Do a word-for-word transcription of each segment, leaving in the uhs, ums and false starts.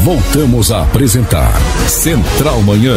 Voltamos a apresentar Central Manhã.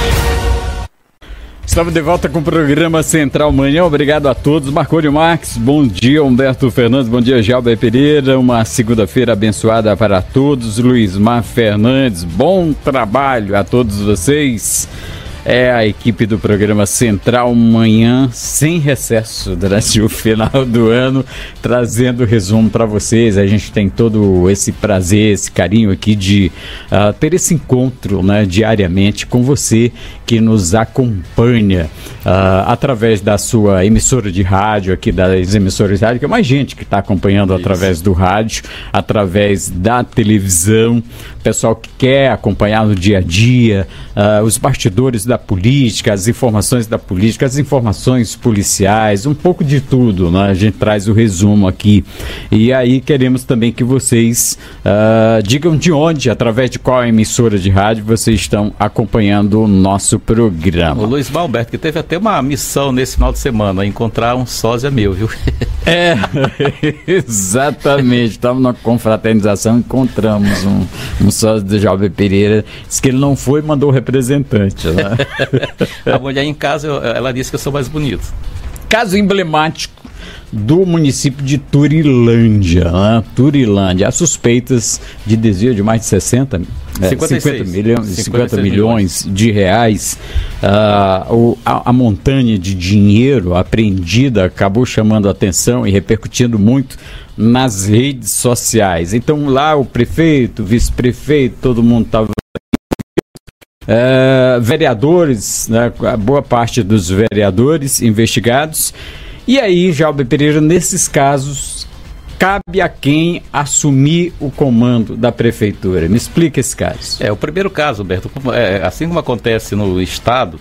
Estamos de volta com o programa Central Manhã. Obrigado a todos. Marconi Marques, bom dia. Humberto Fernandes, bom dia. Gelber Pereira, uma segunda-feira abençoada para todos. Luizmar Fernandes, bom trabalho a todos vocês. É a equipe do programa Central Manhã, sem recesso durante o final do ano, trazendo resumo para vocês. A gente tem todo esse prazer, esse carinho aqui de uh, ter esse encontro, né, diariamente com você que nos acompanha uh, através da sua emissora de rádio, aqui das emissoras de rádio, que é mais gente que está acompanhando Isso. através do rádio, através da televisão, pessoal que quer acompanhar no dia a dia, uh, os bastidores da política, as informações da política, as informações policiais, um pouco de tudo, né? A gente traz o resumo aqui. E aí queremos também que vocês uh, digam de onde, através de qual emissora de rádio vocês estão acompanhando o nosso programa. O Luiz Malberto, que teve até uma missão nesse final de semana, encontrar um sósia meu, viu? É, exatamente. Estamos na confraternização, encontramos um, um sócio do Gelber Pereira, disse que ele não foi e mandou o representante, né? A mulher em casa, ela disse que eu sou mais bonito. Caso emblemático do município de Turilândia, né? Turilândia, há suspeitas de desvio de mais de sessenta, é, cinquenta milhões, cinquenta milhões de reais. Uh, o, a, a montanha de dinheiro apreendida acabou chamando a atenção e repercutindo muito nas redes sociais. Então lá o prefeito, vice-prefeito, todo mundo estava... Uh, vereadores, né, a boa parte dos vereadores investigados. E aí, Gelber Pereira, nesses casos, cabe a quem assumir o comando da prefeitura? Me explica esse caso. É, o primeiro caso, Humberto, é, assim como acontece no estado,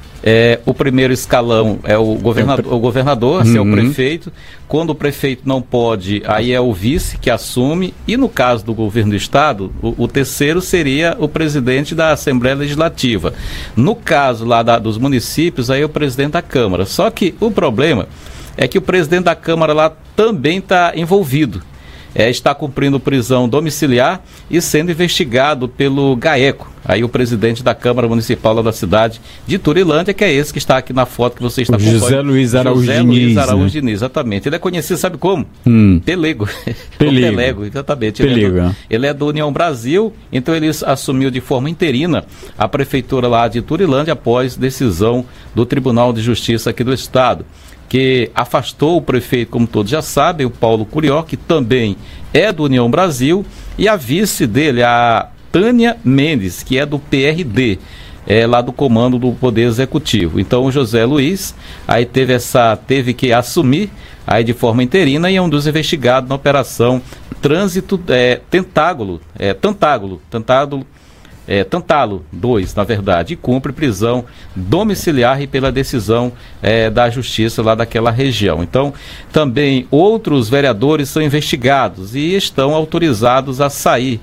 é, o primeiro escalão é o governador, o governador, assim, uhum. é o prefeito. Quando o prefeito não pode, aí é o vice que assume. E no caso do governo do estado, o, o terceiro seria o presidente da Assembleia Legislativa. No caso lá da, dos municípios, aí é o presidente da Câmara. Só que o problema é que o presidente da Câmara lá também está envolvido. É, está cumprindo prisão domiciliar e sendo investigado pelo GAECO, aí o presidente da Câmara Municipal lá da cidade de Turilândia, que é esse que está aqui na foto que você está acompanhando. José Luiz Araújo José Diniz. Luiz Araújo né? Diniz, exatamente. Ele é conhecido, sabe como? Hum. Pelego. Pelego. Pelego, exatamente. Pelego. Ele é, do, ele é do União Brasil, então ele assumiu de forma interina a prefeitura lá de Turilândia após decisão do Tribunal de Justiça aqui do estado, que afastou o prefeito, como todos já sabem, o Paulo Curió, que também é do União Brasil, e a vice dele, a Tânia Mendes, que é do P R D, é, lá do comando do Poder Executivo. Então o José Luiz aí teve, essa, teve que assumir aí de forma interina e é um dos investigados na operação Trânsito é, Tentágulo, é, Tantágulo, Tantágulo, É, Tantalo dois, na verdade, e cumpre prisão domiciliar e pela decisão é, da justiça lá daquela região. Então, também outros vereadores são investigados e estão autorizados a sair,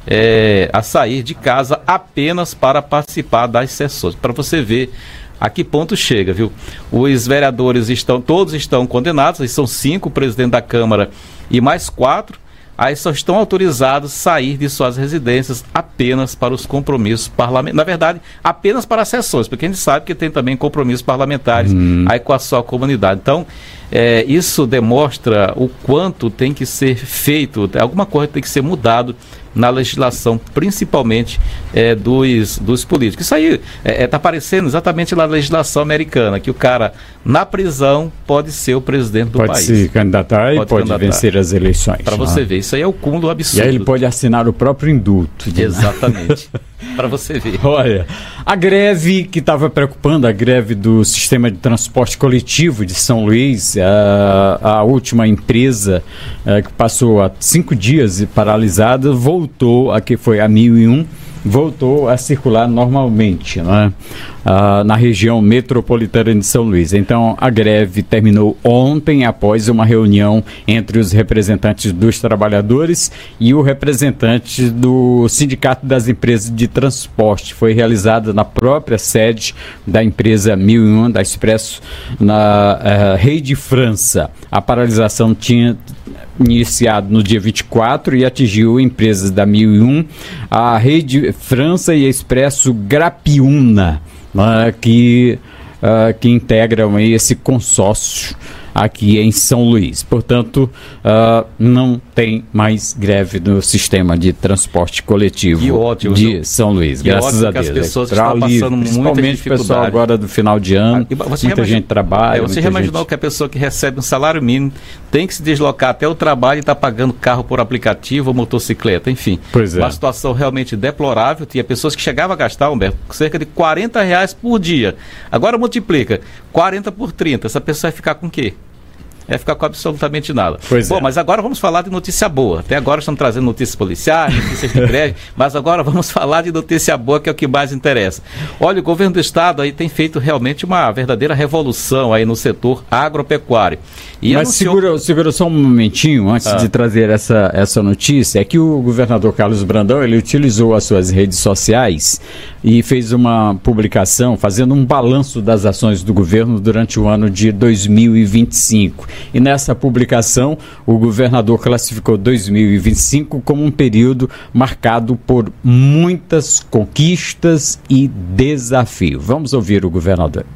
é, a sair de casa apenas para participar das sessões. Para você ver a que ponto chega, viu? Os vereadores estão, todos estão condenados, eles são cinco, o presidente da Câmara e mais quatro. Aí só estão autorizados a sair de suas residências apenas para os compromissos parlamentares. Na verdade, apenas para as sessões, porque a gente sabe que tem também compromissos parlamentares hum. aí com a sua comunidade. Então, é, isso demonstra o quanto tem que ser feito, alguma coisa tem que ser mudado na legislação, principalmente é, dos, dos políticos. Isso aí está é, é, parecendo exatamente lá na legislação americana, que o cara, na prisão, pode ser o presidente do pode país. Pode se candidatar e pode, candidatar. vencer as eleições. Para você ver, isso aí é o cúmulo absurdo. E aí ele pode assinar o próprio indulto. Exatamente. Para você ver. Olha, a greve que estava preocupando, a greve do sistema de transporte coletivo de São Luís, a, a última empresa a, que passou há cinco dias paralisada, voltou, a que foi a mil e um, voltou a circular normalmente, né? Ah, na região metropolitana de São Luís. Então, a greve terminou ontem após uma reunião entre os representantes dos trabalhadores e o representante do Sindicato das Empresas de Transporte. Foi realizada na própria sede da empresa mil e um, da Expresso, na uh, Rei de França. A paralisação tinha iniciado no dia vinte e quatro e atingiu empresas da mil e um, a Rede França e a Expresso Grapiúna, né, que, uh, que integram aí esse consórcio aqui em São Luís. Portanto, uh, não tem mais greve no sistema de transporte coletivo que ótimo, de São Luís, que graças ótimo a Deus. Que as pessoas é, estão livre, passando principalmente o pessoal agora do final de ano, ah, você muita imagina, gente trabalha. É, você já imaginou gente... que a pessoa que recebe um salário mínimo tem que se deslocar até o trabalho e está pagando carro por aplicativo ou motocicleta, enfim. Pois é. Uma situação realmente deplorável. Tinha pessoas que chegavam a gastar, Humberto, cerca de quarenta reais por dia. Agora multiplica quarenta por trinta, essa pessoa vai ficar com o quê? É ficar com absolutamente nada. Pois Bom, é. mas agora vamos falar de notícia boa. Até agora estamos trazendo notícias policiais, notícias de greve, mas agora vamos falar de notícia boa, que é o que mais interessa. Olha, o governo do estado aí tem feito realmente uma verdadeira revolução aí no setor agropecuário. E mas anunciou... segura, segura só um momentinho antes ah. de trazer essa, essa notícia. É que o governador Carlos Brandão, ele utilizou as suas redes sociais e fez uma publicação fazendo um balanço das ações do governo durante o ano de dois mil e vinte e cinco. E nessa publicação, o governador classificou dois mil e vinte e cinco como um período marcado por muitas conquistas e desafios. Vamos ouvir o governador.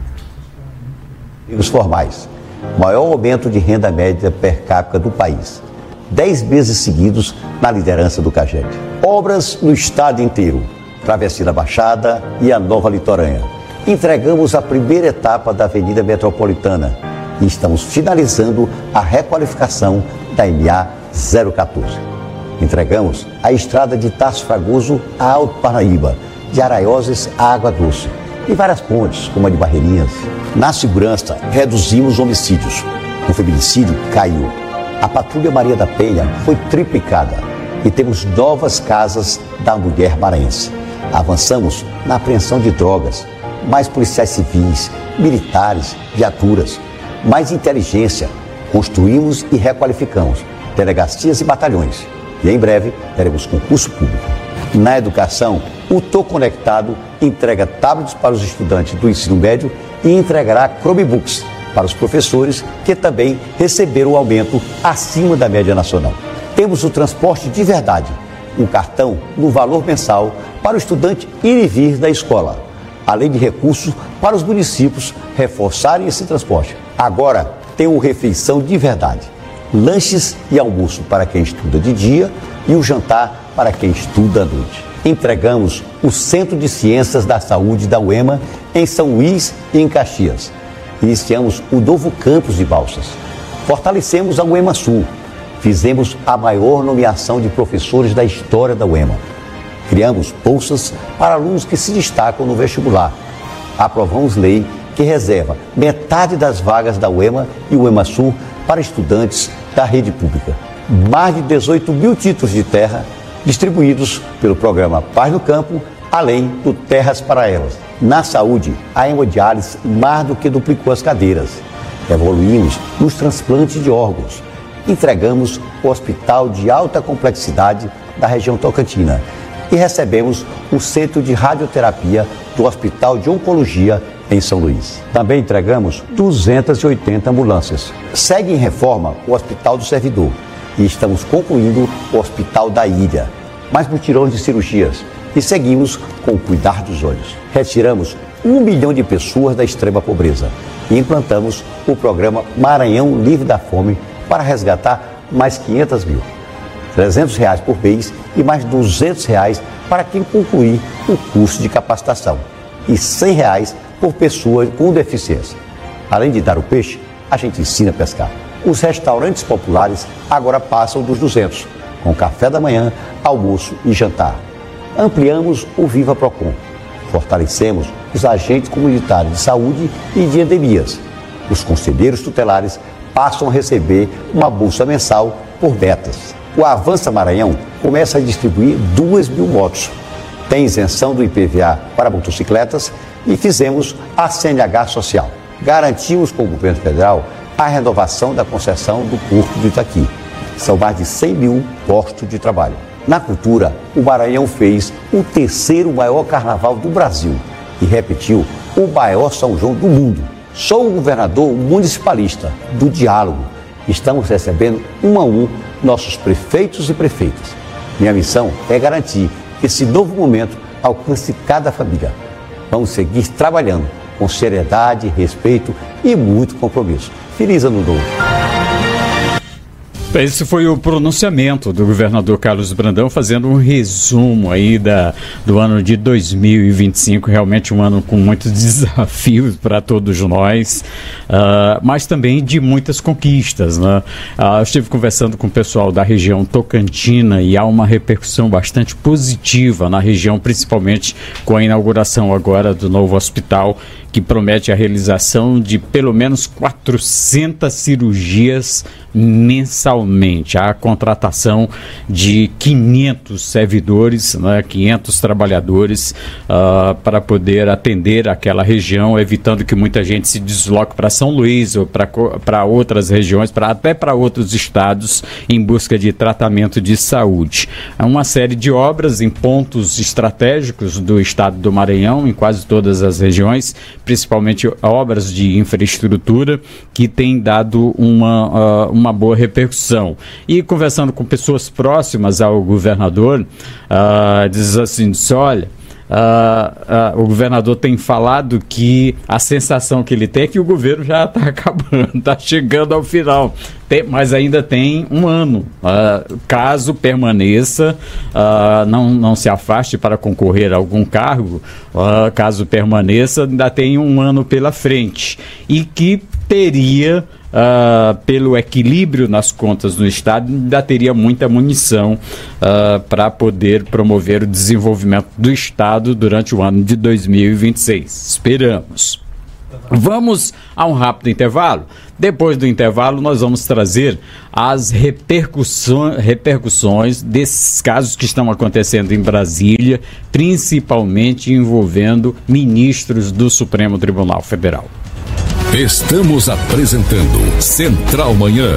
Os formais, maior aumento de renda média per capita do país. Dez meses seguidos na liderança do CAGED. Obras no estado inteiro, Travessia da Baixada e a Nova Litorânea. Entregamos a primeira etapa da Avenida Metropolitana e estamos finalizando a requalificação da M A zero quatorze. Entregamos a estrada de Tasso Fragoso a Alto Parnaíba, de Araioses a Água Doce e várias pontes, como a de Barreirinhas. Na segurança, reduzimos homicídios. O feminicídio caiu. A Patrulha Maria da Penha foi triplicada e temos novas casas da mulher maranhense. Avançamos na apreensão de drogas, mais policiais civis, militares, viaturas, mais inteligência. Construímos e requalificamos delegacias e batalhões. E em breve teremos concurso público. Na educação, o Tô Conectado entrega tablets para os estudantes do ensino médio e entregará Chromebooks para os professores, que também receberam o aumento acima da média nacional. Temos o transporte de verdade, um cartão no valor mensal para o estudante ir e vir da escola, além de recursos para os municípios reforçarem esse transporte. Agora tem o Refeição de Verdade, lanches e almoço para quem estuda de dia e o jantar para quem estuda à noite. Entregamos o Centro de Ciências da Saúde da U E M A em São Luís e em Caxias. Iniciamos o novo campus de Balsas. Fortalecemos a U E M A Sul. Fizemos a maior nomeação de professores da história da U E M A. Criamos bolsas para alunos que se destacam no vestibular. Aprovamos lei que reserva metade das vagas da U E M A e U E M A Sul para estudantes da rede pública. Mais de dezoito mil títulos de terra distribuídos pelo programa Paz no Campo, além do Terras para Elas. Na saúde, a hemodiálise mais do que duplicou as cadeiras. Evoluímos nos transplantes de órgãos. Entregamos o Hospital de Alta Complexidade da região Tocantina e recebemos o Centro de Radioterapia do Hospital de Oncologia em São Luís. Também entregamos duzentas e oitenta ambulâncias. Segue em reforma o Hospital do Servidor e estamos concluindo o Hospital da Ilha. Mais mutirões de cirurgias e seguimos com o Cuidar dos Olhos. Retiramos um milhão de pessoas da extrema pobreza e implantamos o programa Maranhão Livre da Fome para resgatar mais quinhentas mil. trezentos reais por mês e mais duzentos reais para quem concluir o curso de capacitação e cem reais por pessoa com deficiência. Além de dar o peixe, a gente ensina a pescar. Os restaurantes populares agora passam dos duzentos, com café da manhã, almoço e jantar. Ampliamos o Viva Procon. Fortalecemos os agentes comunitários de saúde e de endemias. Os conselheiros tutelares passam a receber uma bolsa mensal por metas. O Avança Maranhão começa a distribuir duas mil motos. Tem isenção do I P V A para motocicletas e fizemos a C N H social. Garantimos com o governo federal a renovação da concessão do Porto do Itaqui. São mais de cem mil postos de trabalho. Na cultura, o Maranhão fez o terceiro maior carnaval do Brasil e repetiu o maior São João do mundo. Sou um governador municipalista do diálogo Estamos recebendo um a um nossos prefeitos e prefeitas. Minha missão é garantir que esse novo momento alcance cada família. Vamos seguir trabalhando com seriedade, respeito e muito compromisso. Feliz Ano Novo! Esse foi o pronunciamento do governador Carlos Brandão, fazendo um resumo aí da, do ano de dois mil e vinte e cinco, realmente um ano com muitos desafios para todos nós, uh, mas também de muitas conquistas, né? Uh, eu estive conversando com o pessoal da região tocantina e há uma repercussão bastante positiva na região, principalmente com a inauguração agora do novo hospital, que promete a realização de pelo menos quatrocentas cirurgias mensalmente. A contratação de quinhentos servidores, né, quinhentos trabalhadores uh, para poder atender aquela região, evitando que muita gente se desloque para São Luís ou para outras regiões, pra, até para outros estados, em busca de tratamento de saúde. Há uma série de obras em pontos estratégicos do estado do Maranhão, em quase todas as regiões, principalmente obras de infraestrutura que têm dado uma, uh, uma boa repercussão. E conversando com pessoas próximas ao governador, uh, diz assim, diz, olha, Uh, uh, o governador tem falado que a sensação que ele tem é que o governo já está acabando, está chegando ao final, tem, mas ainda tem um ano, uh, caso permaneça, uh, não, não se afaste para concorrer a algum cargo, uh, caso permaneça, ainda tem um ano pela frente, e que teria, Uh, pelo equilíbrio nas contas do Estado, ainda teria muita munição uh, para poder promover o desenvolvimento do Estado durante o ano de dois mil e vinte e seis. Esperamos. Vamos a um rápido intervalo. Depois do intervalo, nós vamos trazer as repercussões, repercussões desses casos que estão acontecendo em Brasília, principalmente envolvendo ministros do Supremo Tribunal Federal. Estamos apresentando Central Manhã.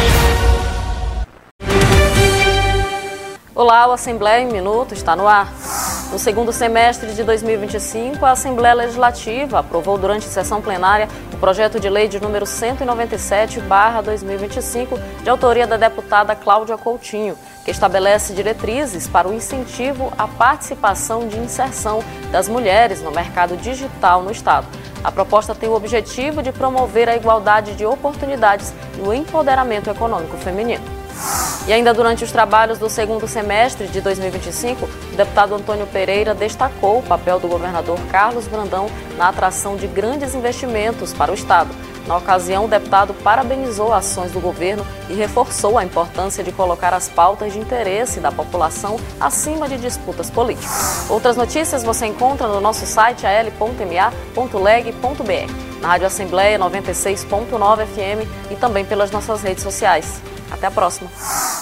Olá, o Assembleia em Minuto está no ar. No segundo semestre de dois mil e vinte e cinco, a Assembleia Legislativa aprovou durante sessão plenária o projeto de lei de número cento e noventa e sete barra dois mil e vinte e cinco, de autoria da deputada Cláudia Coutinho, que estabelece diretrizes para o incentivo à participação de inserção das mulheres no mercado digital no Estado. A proposta tem o objetivo de promover a igualdade de oportunidades e o empoderamento econômico feminino. E ainda durante os trabalhos do segundo semestre de dois mil e vinte e cinco, o deputado Antônio Pereira destacou o papel do governador Carlos Brandão na atração de grandes investimentos para o Estado. Na ocasião, o deputado parabenizou ações do governo e reforçou a importância de colocar as pautas de interesse da população acima de disputas políticas. Outras notícias você encontra no nosso site a l ponto m a ponto leg ponto b r, na Rádio Assembleia noventa e seis ponto nove F M e também pelas nossas redes sociais. Até a próxima!